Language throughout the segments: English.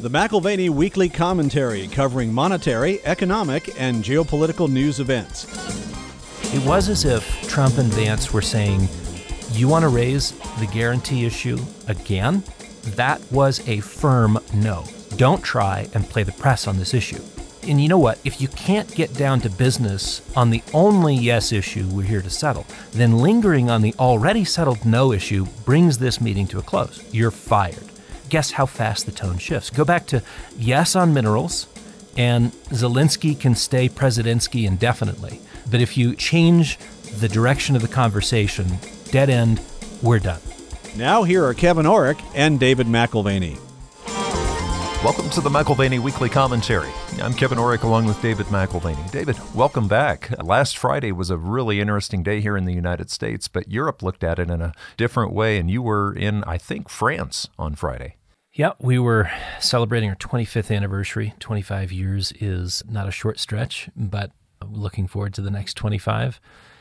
The McIlvaney Weekly Commentary, covering monetary, economic, and geopolitical news events. It was as if Trump and Vance were saying, you want to raise the guarantee issue again? That was a firm no. Don't try and play the press on this issue. And you know what? If you can't get down to business on the only yes issue we're here to settle, then lingering on the already settled no issue brings this meeting to a close. You're fired. Guess how fast the tone shifts. Go back to yes on minerals, and Zelensky can stay Presidentsky indefinitely. But if you change the direction of the conversation, dead end, we're done. Now here are Kevin Orrick and David McIlvaney. Welcome to the McIlvaney Weekly Commentary. I'm Kevin Orrick along with David McIlvaney. David, welcome back. Last Friday was a really interesting day here in the United States, but Europe looked at it in a different way, and you were in, I think, France on Friday. Yeah, we were celebrating our 25th anniversary. 25 years is not a short stretch, but looking forward to the next 25.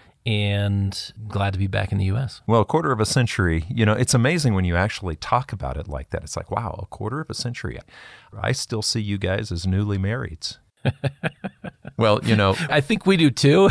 And glad to be back in the U.S. Well, a quarter of a century, it's amazing when you actually talk about it like that. It's like, wow, a quarter of a century. I still see you guys as newly marrieds. Well, I think we do too.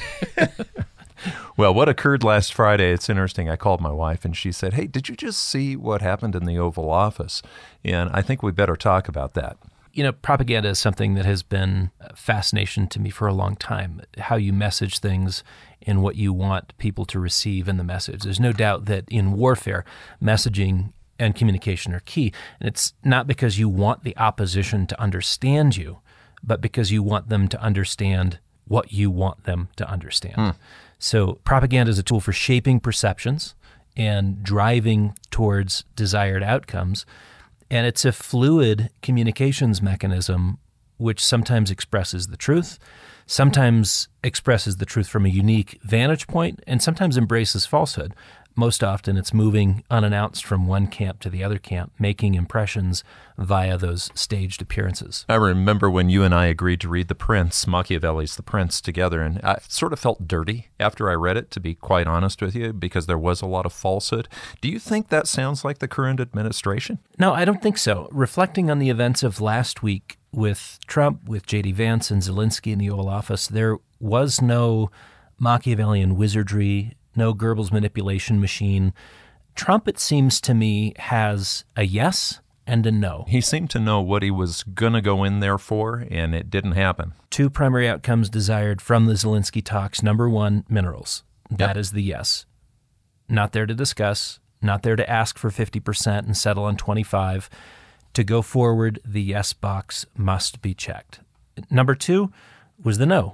Well, what occurred last Friday, it's interesting. I called my wife and she said, hey, did you just see what happened in the Oval Office? And I think we better talk about that. Propaganda is something that has been a fascination to me for a long time, how you message things and what you want people to receive in the message. There's no doubt that in warfare, messaging and communication are key. And it's not because you want the opposition to understand you, but because you want them to understand what you want them to understand. So propaganda is a tool for shaping perceptions and driving towards desired outcomes. And it's a fluid communications mechanism which sometimes expresses the truth, sometimes expresses the truth from a unique vantage point, and sometimes embraces falsehood. Most often it's moving unannounced from one camp to the other camp, making impressions via those staged appearances. I remember when you and I agreed to read The Prince, Machiavelli's The Prince, together, and I sort of felt dirty after I read it, to be quite honest with you, because there was a lot of falsehood. Do you think that sounds like the current administration? No, I don't think so. Reflecting on the events of last week with Trump, with J.D. Vance and Zelensky in the Oval Office, there was no Machiavellian wizardry, no Goebbels manipulation machine. Trump, it seems to me, has a yes and a no. He seemed to know what he was going to go in there for, and it didn't happen. Two primary outcomes desired from the Zelensky talks. Number one, minerals. That is the yes. Not there to discuss, not there to ask for 50% and settle on 25%. To go forward, the yes box must be checked. Number two was the no.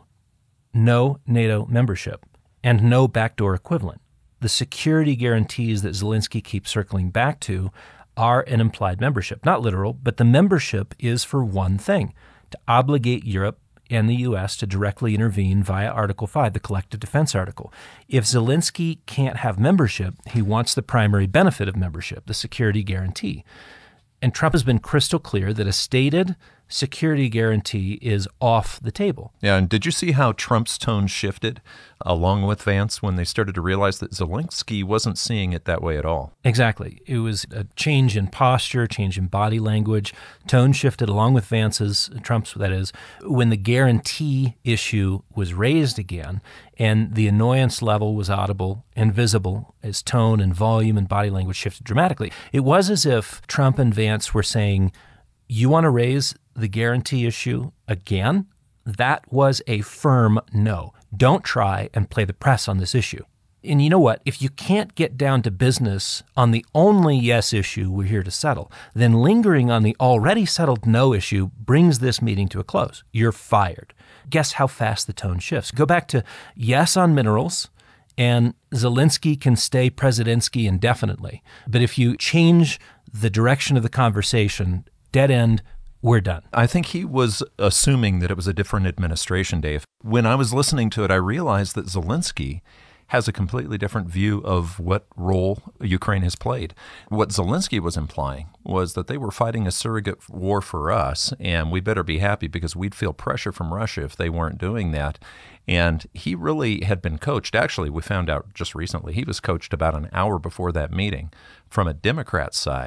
No NATO membership. And no backdoor equivalent. The security guarantees that Zelensky keeps circling back to are an implied membership. Not literal, but the membership is for one thing, to obligate Europe and the U.S. to directly intervene via Article 5, the Collective Defense Article. If Zelensky can't have membership, he wants the primary benefit of membership, the security guarantee. And Trump has been crystal clear that a stated security guarantee is off the table. Yeah, and did you see how Trump's tone shifted along with Vance when they started to realize that Zelensky wasn't seeing it that way at all? Exactly. It was a change in posture, change in body language. Tone shifted along with Vance's, Trump's, that is, when the guarantee issue was raised again, and the annoyance level was audible and visible as tone and volume and body language shifted dramatically. It was as if Trump and Vance were saying, you want to raise the guarantee issue again? That was a firm no. Don't try and play the press on this issue. And you know what? If you can't get down to business on the only yes issue we're here to settle, then lingering on the already settled no issue brings this meeting to a close. You're fired. Guess how fast the tone shifts. Go back to yes on minerals, and Zelensky can stay Presidentsky indefinitely. But if you change the direction of the conversation, dead end, we're done. I think he was assuming that it was a different administration, Dave. When I was listening to it, I realized that Zelensky has a completely different view of what role Ukraine has played. What Zelensky was implying was that they were fighting a surrogate war for us, and we better be happy because we'd feel pressure from Russia if they weren't doing that. And he really had been coached. Actually, we found out just recently, he was coached about an hour before that meeting from a Democrat side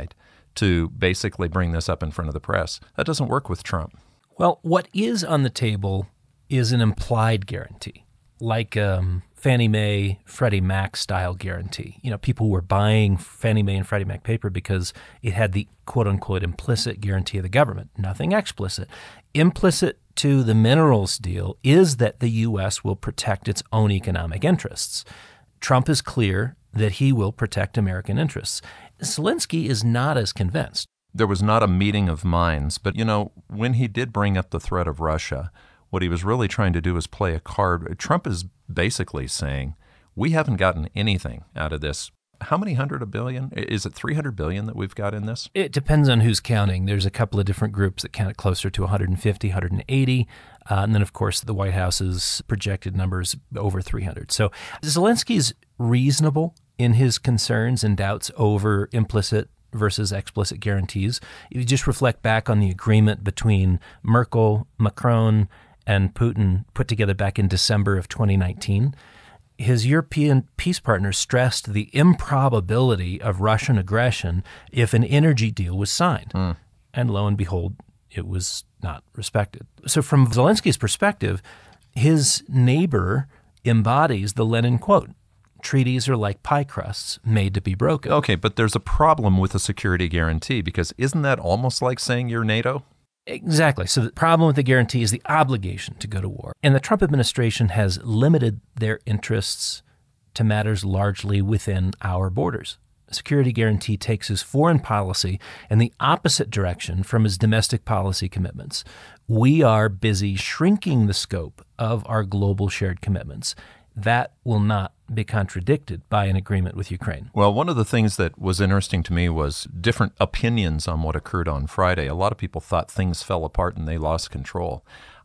to basically bring this up in front of the press. That doesn't work with Trump. Well, what is on the table is an implied guarantee, like Fannie Mae, Freddie Mac style guarantee. You know, people were buying Fannie Mae and Freddie Mac paper because it had the quote-unquote implicit guarantee of the government, nothing explicit. Implicit to the minerals deal is that the U.S. will protect its own economic interests. Trump is clear that he will protect American interests. Zelensky is not as convinced. There was not a meeting of minds, but, you know, when he did bring up the threat of Russia, what he was really trying to do is play a card. Trump is basically saying, we haven't gotten anything out of this. How many hundred of billion? Is it 300 billion that we've got in this? It depends on who's counting. There's a couple of different groups that count it closer to 150, 180. And then, of course, the White House's projected numbers over 300. So Zelensky's reasonable in his concerns and doubts over implicit versus explicit guarantees. If you just reflect back on the agreement between Merkel, Macron, and Putin put together back in December of 2019, his European peace partners stressed the improbability of Russian aggression if an energy deal was signed. And lo and behold, it was not respected. So from Zelensky's perspective, his neighbor embodies the Lenin quote, treaties are like pie crusts made to be broken. Okay, but there's a problem with a security guarantee, because isn't that almost like saying you're NATO? Exactly. So the problem with the guarantee is the obligation to go to war. And the Trump administration has limited their interests to matters largely within our borders. A security guarantee takes his foreign policy in the opposite direction from his domestic policy commitments. We are busy shrinking the scope of our global shared commitments. That will not be contradicted by an agreement with Ukraine. Well, one of the things that was interesting to me was different opinions on what occurred on Friday. A lot of people thought things fell apart and they lost control.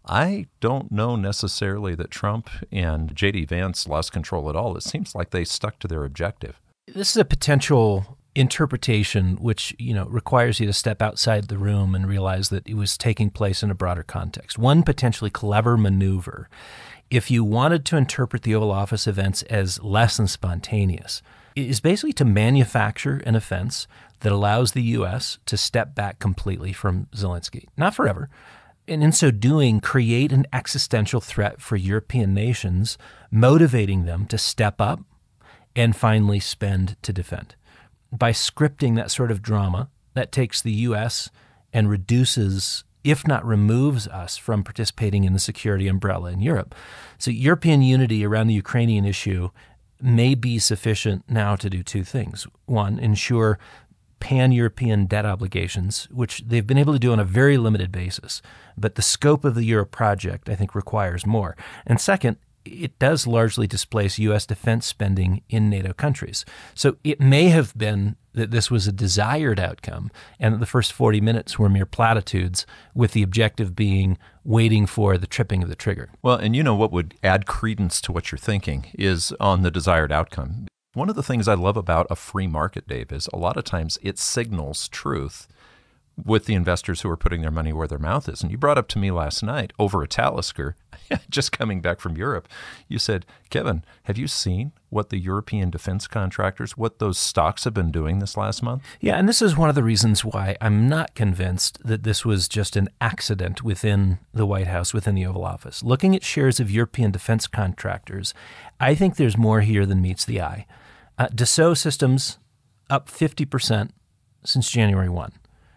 I don't know necessarily that Trump and J.D. Vance lost control at all. It seems like they stuck to their objective. This is a potential interpretation which, requires you to step outside the room and realize that it was taking place in a broader context. One potentially clever maneuver, if you wanted to interpret the Oval Office events as less than spontaneous, is basically to manufacture an offense that allows the U.S. to step back completely from Zelensky. Not forever. And in so doing, create an existential threat for European nations, motivating them to step up and finally spend to defend. By scripting that sort of drama, that takes the U.S. and reduces, if not removes us from participating in the security umbrella in Europe. So European unity around the Ukrainian issue may be sufficient now to do two things. One, ensure pan-European debt obligations, which they've been able to do on a very limited basis. But the scope of the Euro project, I think, requires more. And second, it does largely displace U.S. defense spending in NATO countries. So it may have been that this was a desired outcome and that the first 40 minutes were mere platitudes, with the objective being waiting for the tripping of the trigger. Well, and what would add credence to what you're thinking is on the desired outcome. One of the things I love about a free market, Dave, is a lot of times it signals truth with the investors who are putting their money where their mouth is. And you brought up to me last night over a Talisker, just coming back from Europe, you said, Kevin, have you seen what the European defense contractors, what those stocks have been doing this last month? Yeah, and this is one of the reasons why I'm not convinced that this was just an accident within the White House, within the Oval Office. Looking at shares of European defense contractors, I think there's more here than meets the eye. Dassault Systems up 50% since January 1.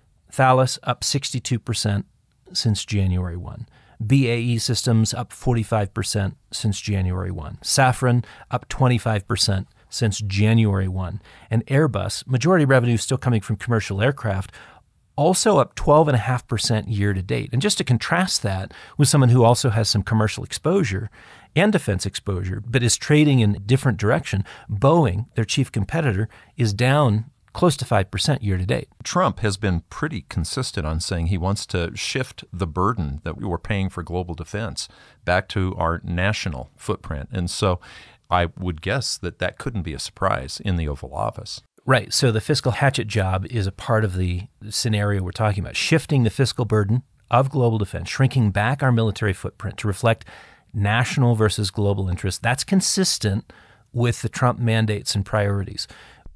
Thales up 62% since January 1. BAE Systems up 45% since January 1. Safran up 25% since January 1. And Airbus, majority revenue still coming from commercial aircraft, also up 12.5% year to date. And just to contrast that with someone who also has some commercial exposure and defense exposure, but is trading in a different direction, Boeing, their chief competitor, is down close to 5% year to date. Trump has been pretty consistent on saying he wants to shift the burden that we were paying for global defense back to our national footprint. And so I would guess that couldn't be a surprise in the Oval Office. Right. So the fiscal hatchet job is a part of the scenario we're talking about, shifting the fiscal burden of global defense, shrinking back our military footprint to reflect national versus global interests. That's consistent with the Trump mandates and priorities.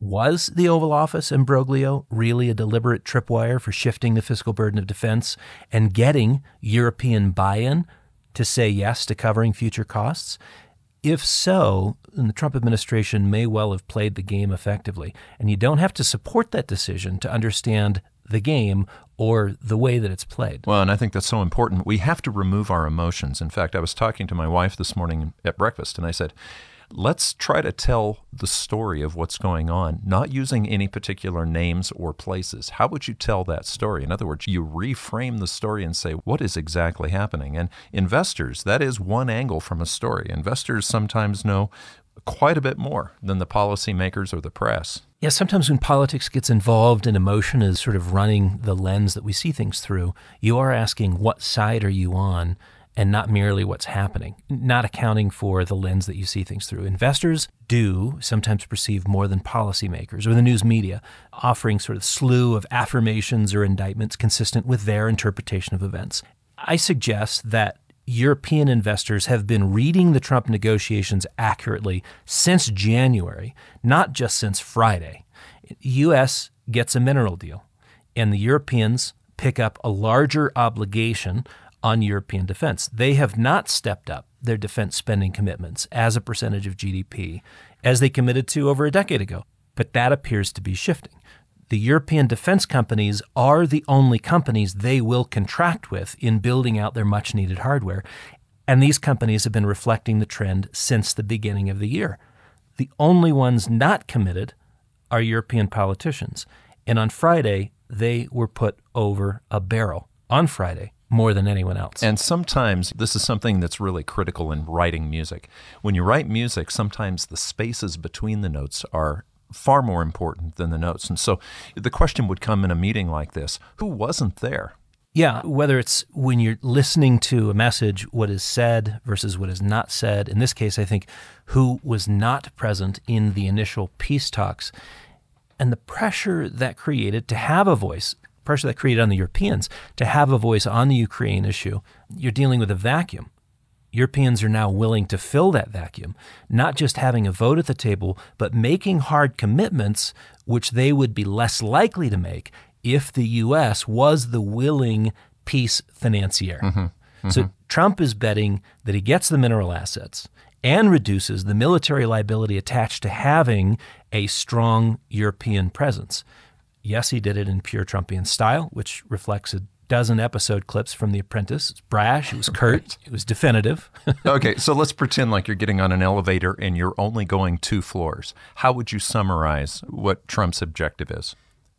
Was the Oval Office imbroglio really a deliberate tripwire for shifting the fiscal burden of defense and getting European buy-in to say yes to covering future costs? If so, then the Trump administration may well have played the game effectively. And you don't have to support that decision to understand the game or the way that it's played. Well, and I think that's so important. We have to remove our emotions. In fact, I was talking to my wife this morning at breakfast, and I said, let's try to tell the story of what's going on, not using any particular names or places. How would you tell that story? In other words, you reframe the story and say, what is exactly happening? And investors, that is one angle from a story. Investors sometimes know quite a bit more than the policymakers or the press. Yeah, sometimes when politics gets involved and emotion is sort of running the lens that we see things through, you are asking, what side are you on? And not merely what's happening, not accounting for the lens that you see things through. Investors do sometimes perceive more than policymakers or the news media, offering sort of slew of affirmations or indictments consistent with their interpretation of events. I suggest that European investors have been reading the Trump negotiations accurately since January, not just since Friday. U.S. gets a mineral deal, and the Europeans pick up a larger obligation on European defense. They have not stepped up their defense spending commitments as a percentage of GDP as they committed to over a decade ago. But that appears to be shifting. The European defense companies are the only companies they will contract with in building out their much-needed hardware. And these companies have been reflecting the trend since the beginning of the year. The only ones not committed are European politicians. And on Friday, they were put over a barrel. On Friday, more than anyone else. And sometimes this is something that's really critical in writing music. When you write music, sometimes the spaces between the notes are far more important than the notes. And so the question would come in a meeting like this, who wasn't there? Yeah, whether it's when you're listening to a message, what is said versus what is not said. In this case, I think who was not present in the initial peace talks and the pressure that created to have a voice, pressure that created on the Europeans to have a voice on the Ukraine issue. You're dealing with a vacuum. Europeans are now willing to fill that vacuum, not just having a vote at the table, but making hard commitments, which they would be less likely to make if the U.S. was the willing peace financier. So Trump is betting that he gets the mineral assets and reduces the military liability attached to having a strong European presence. Yes, he did it in pure Trumpian style, which reflects a dozen episode clips from The Apprentice. It's brash, it was curt, it was definitive. Okay, so let's pretend like you're getting on an elevator and you're only going 2 floors. How would you summarize what Trump's objective is?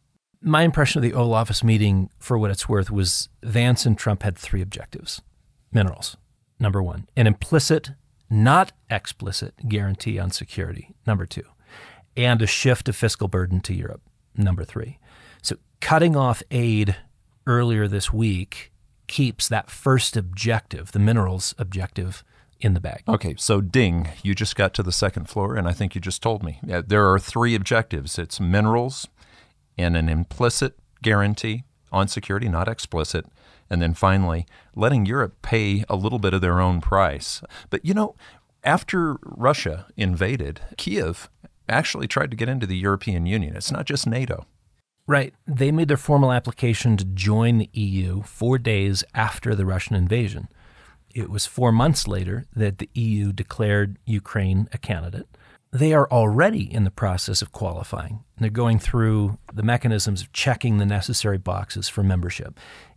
My impression of the Oval Office meeting, for what it's worth, was Vance and Trump had 3 objectives. Minerals, number 1. An implicit, not explicit guarantee on security, number 2. And a shift of fiscal burden to Europe, number 3. So cutting off aid earlier this week keeps that first objective, the minerals objective, in the bag. Okay, so ding, you just got to the 2nd floor, and I think you just told me. There are 3 objectives. It's minerals and an implicit guarantee on security, not explicit, and then finally letting Europe pay a little bit of their own price. But you know, after Russia invaded, Kyiv actually tried to get into the European Union. It's not just NATO. Right. They made their formal application to join the EU 4 days after the Russian invasion. It was 4 months later that the EU declared Ukraine a candidate. They are already in the process of qualifying. They're going through the mechanisms of checking the necessary boxes for membership.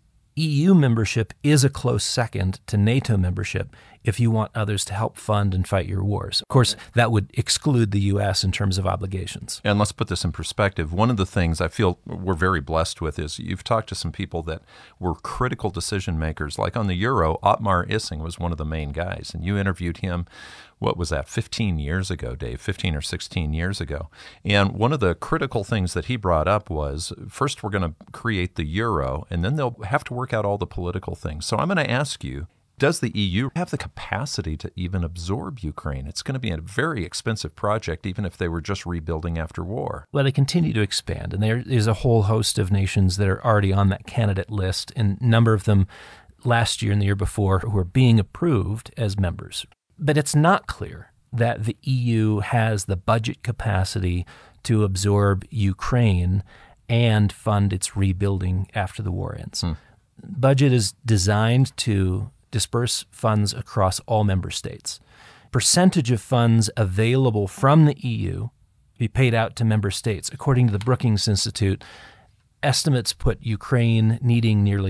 EU membership is a close second to NATO membership if you want others to help fund and fight your wars. Of course, that would exclude the U.S. in terms of obligations. And let's put this in perspective. One of the things I feel we're very blessed with is you've talked to some people that were critical decision makers. Like on the Euro, Otmar Issing was one of the main guys, and you interviewed him, what was that, 15 years ago, Dave, 15 or 16 years ago. And one of the critical things that he brought up was, first we're going to create the Euro, and then they'll have to work out all the political things. So I'm going to ask you, does the EU have the capacity to even absorb Ukraine? It's going to be a very expensive project, even if they were just rebuilding after war. Well, they continue to expand, and there is a whole host of nations that are already on that candidate list, and a number of them last year and the year before who are being approved as members. But it's not clear that the EU has the budget capacity to absorb Ukraine and fund its rebuilding after the war ends. Budget is designed to disperse funds across all member states. Percentage of funds available from the EU be paid out to member states. According to the Brookings Institute, estimates put Ukraine needing nearly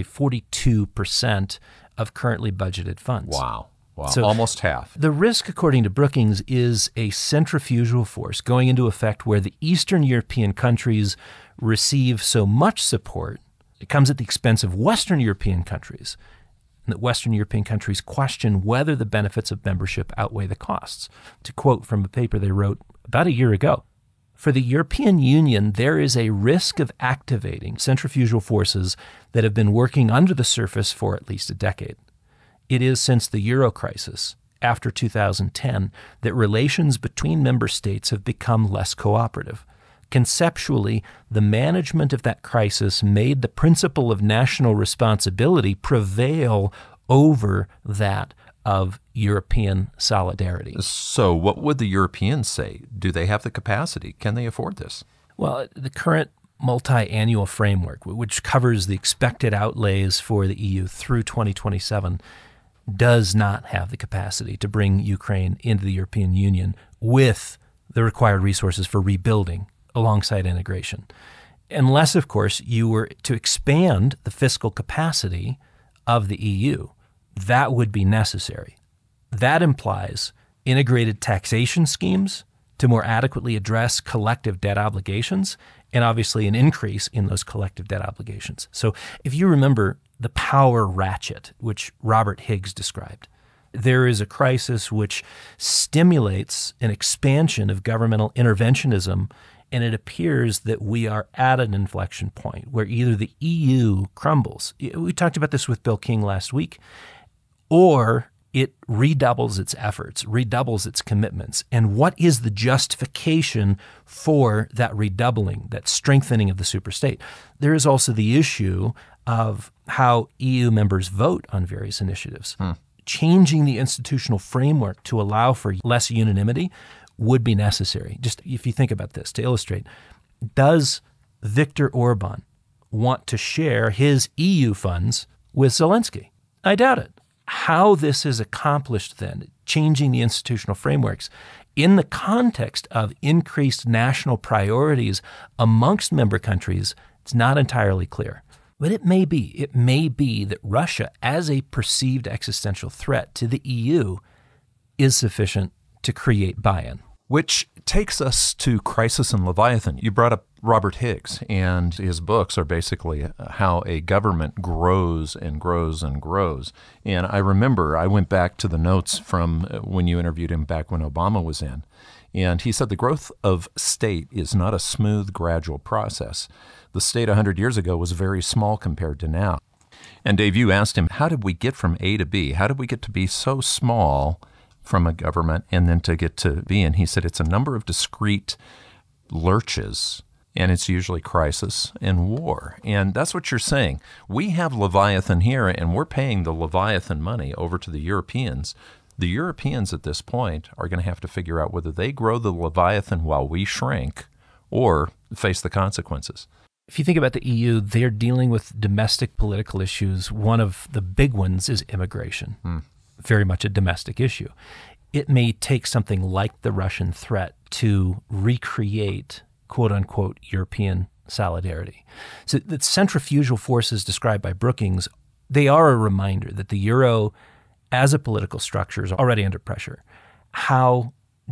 42% of currently budgeted funds. Wow. So almost half. The risk, according to Brookings, is a centrifugal force going into effect where the Eastern European countries receive so much support, it comes at the expense of Western European countries, and that Western European countries question whether the benefits of membership outweigh the costs. To quote from a paper they wrote about a year ago, for the European Union, there is a risk of activating centrifugal forces that have been working under the surface for at least a decade. It is since the Euro crisis, after 2010, that relations between member states have become less cooperative. Conceptually, the management of that crisis made the principle of national responsibility prevail over that of European solidarity. So what would the Europeans say? Do they have the capacity? Can they afford this? Well, the current multi-annual framework, which covers the expected outlays for the EU through 2027, does not have the capacity to bring Ukraine into the European Union with the required resources for rebuilding alongside integration. Unless, of course, you were to expand the fiscal capacity of the EU, that would be necessary. That implies integrated taxation schemes to more adequately address collective debt obligations, and obviously an increase in those collective debt obligations. So if you remember the power ratchet, which Robert Higgs described, there is a crisis which stimulates an expansion of governmental interventionism, and it appears that we are at an inflection point where either the EU crumbles, we talked about this with Bill King last week, or it redoubles its efforts, redoubles its commitments. And what is the justification for that redoubling, that strengthening of the superstate? There is also the issue of how EU members vote on various initiatives. Changing the institutional framework to allow for less unanimity would be necessary. Just if you think about this, to illustrate, does Viktor Orban want to share his EU funds with Zelensky? I doubt it. How this is accomplished then, changing the institutional frameworks in the context of increased national priorities amongst member countries, it's not entirely clear. But it may be that Russia, as a perceived existential threat to the EU, is sufficient to create buy-in. Which takes us to Crisis and Leviathan. You brought up Robert Higgs, and his books are basically how a government grows and grows and grows. And I remember I went back to the notes from when you interviewed him back when Obama was in, and he said the growth of state is not a smooth, gradual process. The state 100 years ago was very small compared to now. And Dave, you asked him, how did we get from A to B? How did we get to be so small from a government and then to get to B? And he said it's a number of discrete lurches, and it's usually crisis and war. And that's what you're saying. We have Leviathan here, and we're paying the Leviathan money over to the Europeans. The Europeans at this point are going to have to figure out whether they grow the Leviathan while we shrink or face the consequences. If you think about the EU, they're dealing with domestic political issues. One of the big ones is immigration. Very much a domestic issue. It may take something like the Russian threat to recreate, quote unquote, European solidarity. So the centrifugal forces described by Brookings, they are a reminder that the euro as a political structure is already under pressure. How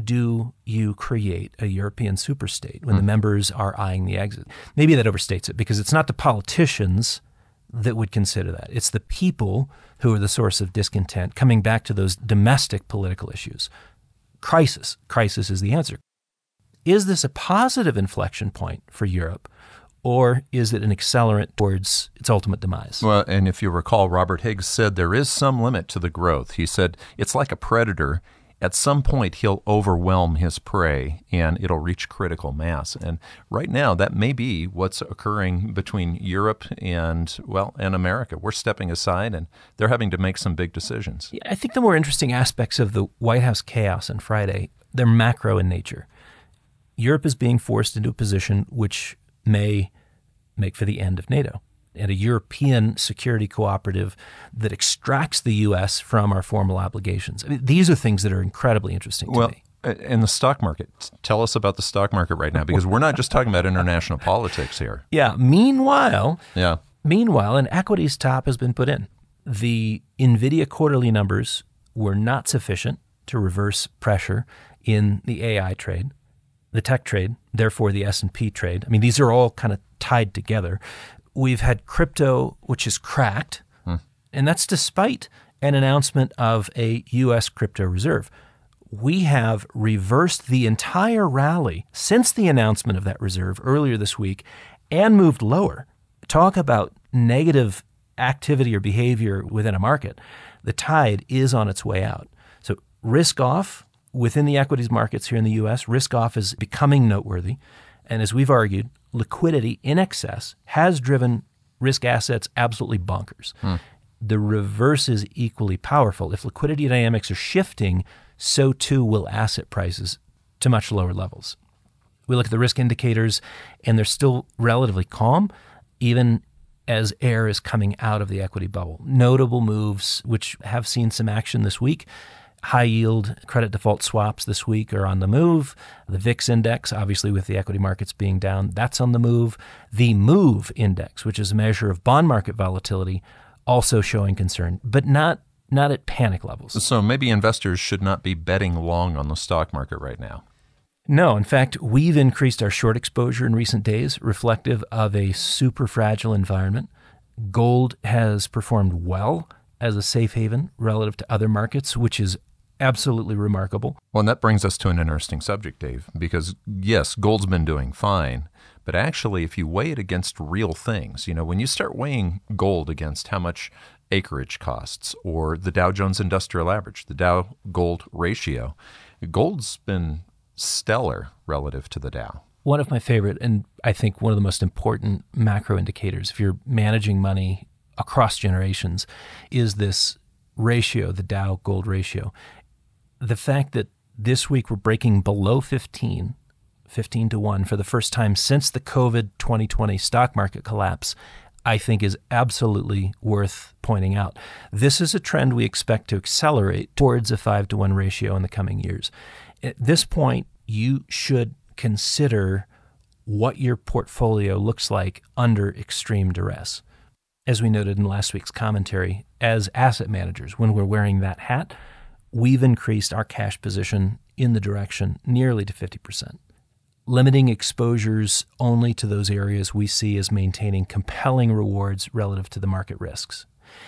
do you create a European superstate when the members are eyeing the exit? Maybe that overstates it, because it's not the politicians that would consider that. It's the people who are the source of discontent, coming back to those domestic political issues. Crisis is the answer. Is this a positive inflection point for Europe, or is it an accelerant towards its ultimate demise? Well, and if you recall, Robert Higgs said there is some limit to the growth. He said it's like a predator. At some point, he'll overwhelm his prey, and it'll reach critical mass. And right now, that may be what's occurring between Europe and America. We're stepping aside, and they're having to make some big decisions. Yeah, I think the more interesting aspects of the White House chaos on Friday, they're macro in nature. Europe is being forced into a position which may make for the end of NATO and a European security cooperative that extracts the U.S. from our formal obligations. I mean, these are things that are incredibly interesting to me. In the stock market, tell us about the stock market right now, because we're not just talking about international politics here. Yeah. Meanwhile, an equities top has been put in. The NVIDIA quarterly numbers were not sufficient to reverse pressure in the AI trade, the tech trade, therefore the S&P trade. I mean, these are all kind of tied together. We've had crypto, which is cracked, and that's despite an announcement of a U.S. crypto reserve. We have reversed the entire rally since the announcement of that reserve earlier this week and moved lower. Talk about negative activity or behavior within a market. The tide is on its way out. So risk off within the equities markets here in the U.S., risk off is becoming noteworthy. And as we've argued, liquidity in excess has driven risk assets absolutely bonkers. The reverse is equally powerful. If liquidity dynamics are shifting, so too will asset prices to much lower levels. We look at the risk indicators, and they're still relatively calm, even as air is coming out of the equity bubble. Notable moves, which have seen some action this week. High yield credit default swaps this week are on the move. The VIX index, obviously with the equity markets being down, that's on the move. The MOVE index, which is a measure of bond market volatility, also showing concern, but not at panic levels. So maybe investors should not be betting long on the stock market right now. No, in fact, we've increased our short exposure in recent days, reflective of a super fragile environment. Gold has performed well as a safe haven relative to other markets, which is absolutely remarkable. Well, and that brings us to an interesting subject, Dave, because yes, gold's been doing fine, but actually if you weigh it against real things, when you start weighing gold against how much acreage costs or the Dow Jones Industrial Average, the Dow Gold ratio, gold's been stellar relative to the Dow. One of my favorite, and I think one of the most important macro indicators, if you're managing money across generations, is this ratio, the Dow Gold ratio. The fact that this week we're breaking below 15 to 1 for the first time since the COVID 2020 stock market collapse, I think is absolutely worth pointing out. This is a trend we expect to accelerate towards a 5-to-1 ratio in the coming years. At this point, you should consider what your portfolio looks like under extreme duress. As we noted in last week's commentary, as asset managers, when we're wearing that hat, we've increased our cash position in the direction nearly to 50%. Limiting exposures only to those areas we see as maintaining compelling rewards relative to the market risks.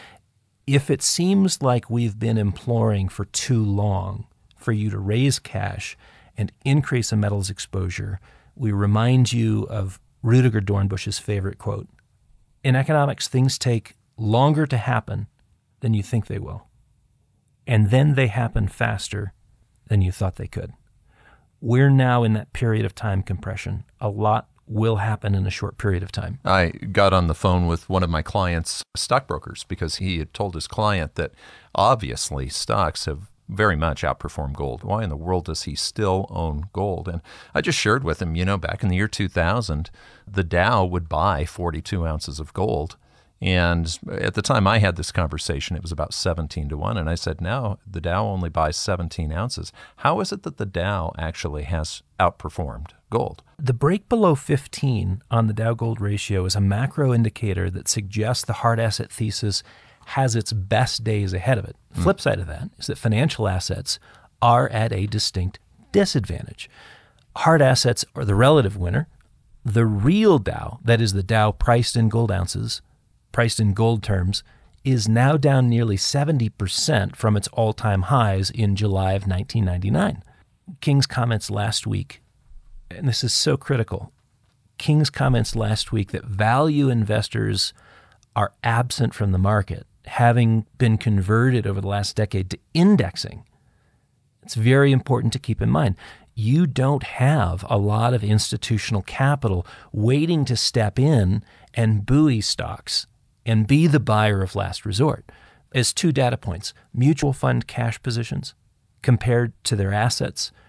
If it seems like we've been imploring for too long for you to raise cash and increase a metals exposure, we remind you of Rudiger Dornbusch's favorite quote. In economics, things take longer to happen than you think they will. And then they happen faster than you thought they could. We're now in that period of time compression. A lot will happen in a short period of time. I got on the phone with one of my clients' stockbrokers because he had told his client that obviously stocks have very much outperformed gold. Why in the world does he still own gold? And I just shared with him, back in the year 2000, the Dow would buy 42 ounces of gold. And at the time I had this conversation, it was about 17 to 1. And I said, now the Dow only buys 17 ounces. How is it that the Dow actually has outperformed gold? The break below 15 on the Dow Gold ratio is a macro indicator that suggests the hard asset thesis has its best days ahead of it. Flip side of that is that financial assets are at a distinct disadvantage. Hard assets are the relative winner. The real Dow, that is the Dow priced in gold ounces, priced in gold terms, is now down nearly 70% from its all-time highs in July of 1999. King's comments last week, and this is so critical, King's comments last week that value investors are absent from the market, having been converted over the last decade to indexing. It's very important to keep in mind. You don't have a lot of institutional capital waiting to step in and buoy stocks and be the buyer of last resort. As 2 data points, mutual fund cash positions compared to their assets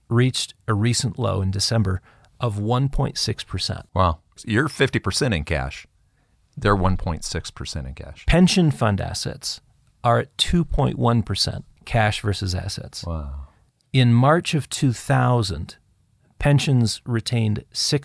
reached a recent low in December of 1.6%. Wow. You're 50% in cash. They're 1.6% in cash. Pension fund assets are at 2.1% cash versus assets. Wow. In March of 2000, pensions retained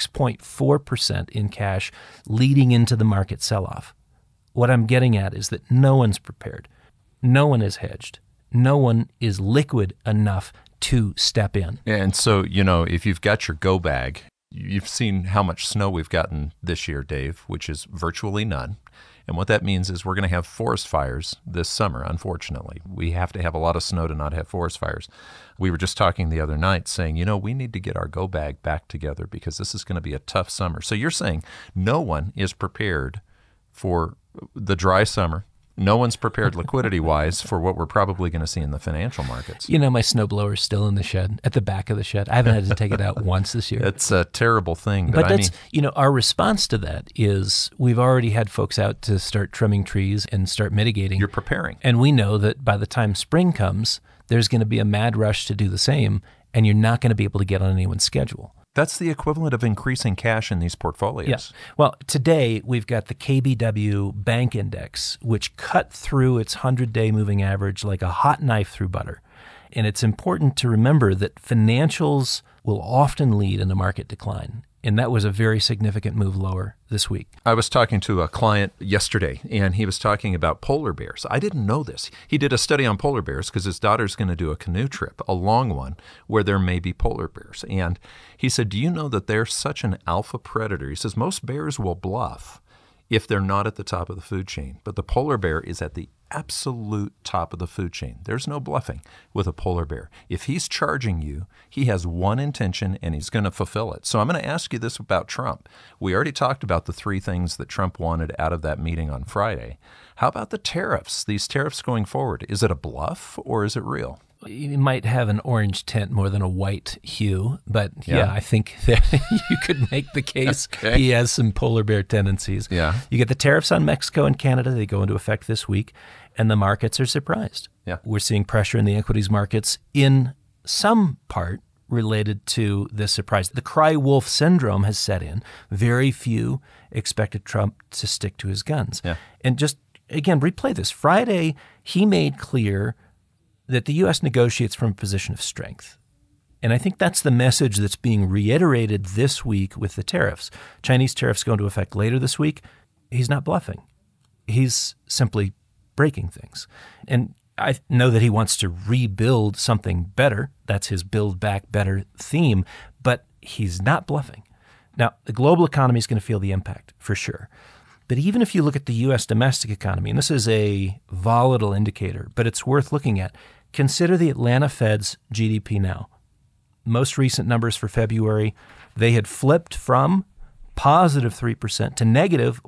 6.4% in cash leading into the market sell-off. What I'm getting at is that no one's prepared. No one is hedged. No one is liquid enough to step in. And so, if you've got your go bag, you've seen how much snow we've gotten this year, Dave, which is virtually none. And what that means is we're going to have forest fires this summer, unfortunately. We have to have a lot of snow to not have forest fires. We were just talking the other night saying, we need to get our go bag back together because this is going to be a tough summer. So you're saying no one is prepared for the dry summer. No one's prepared liquidity-wise for what we're probably going to see in the financial markets. My snowblower's still in the shed, at the back of the shed. I haven't had to take it out once this year. It's a terrible thing. But that's, our response to that is we've already had folks out to start trimming trees and start mitigating. You're preparing. And we know that by the time spring comes, there's going to be a mad rush to do the same, and you're not going to be able to get on anyone's schedule. That's the equivalent of increasing cash in these portfolios. Yeah. Well, today we've got the KBW Bank Index, which cut through its 100-day moving average like a hot knife through butter. And it's important to remember that financials will often lead in a market decline. And that was a very significant move lower this week. I was talking to a client yesterday, and he was talking about polar bears. I didn't know this. He did a study on polar bears because his daughter's going to do a canoe trip, a long one, where there may be polar bears. And he said, do you know that they're such an alpha predator? He says most bears will bluff if they're not at the top of the food chain. But the polar bear is at the absolute top of the food chain. There's no bluffing with a polar bear. If he's charging you, he has one intention and he's going to fulfill it. So I'm going to ask you this about Trump. We already talked about the three things that Trump wanted out of that meeting on Friday. How about the tariffs? These tariffs going forward, is it a bluff or is it real? You might have an orange tint more than a white hue, but yeah I think that you could make the case he has some polar bear tendencies. Yeah. You get the tariffs on Mexico and Canada. They go into effect this week, and the markets are surprised. Yeah. We're seeing pressure in the equities markets in some part related to this surprise. The cry wolf syndrome has set in. Very few expected Trump to stick to his guns. Yeah. And just, again, replay this. Friday, he made clear that the U.S. negotiates from a position of strength. And I think that's the message that's being reiterated this week with the tariffs. Chinese tariffs go into effect later this week. He's not bluffing. He's simply breaking things. And I know that he wants to rebuild something better. That's his Build Back Better theme. But he's not bluffing. Now, the global economy is going to feel the impact for sure. But even if you look at the U.S. domestic economy, and this is a volatile indicator, but it's worth looking at, consider the Atlanta Fed's GDP now. Most recent numbers for February, they had flipped from positive 3% to negative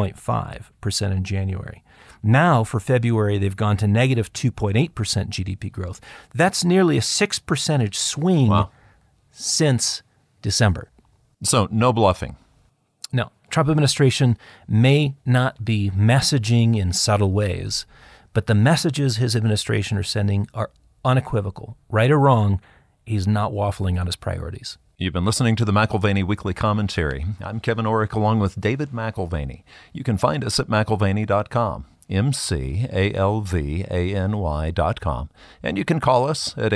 1.5% in January. Now, for February, they've gone to negative 2.8% GDP growth. That's nearly a 6 percentage swing since December. So no bluffing. No. Trump administration may not be messaging in subtle ways, but the messages his administration are sending are unequivocal. Right or wrong, he's not waffling on his priorities. You've been listening to the McAlvany Weekly Commentary. I'm Kevin Orrick along with David McAlvany. You can find us at McAlvany.com, McAlvany.com. And you can call us at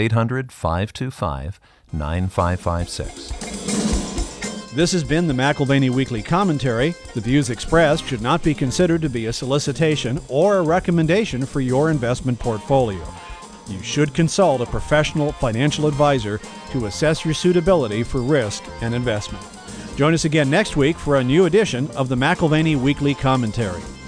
800-525-9556. This has been the McAlvany Weekly Commentary. The views expressed should not be considered to be a solicitation or a recommendation for your investment portfolio. You should consult a professional financial advisor to assess your suitability for risk and investment. Join us again next week for a new edition of the McAlvany Weekly Commentary.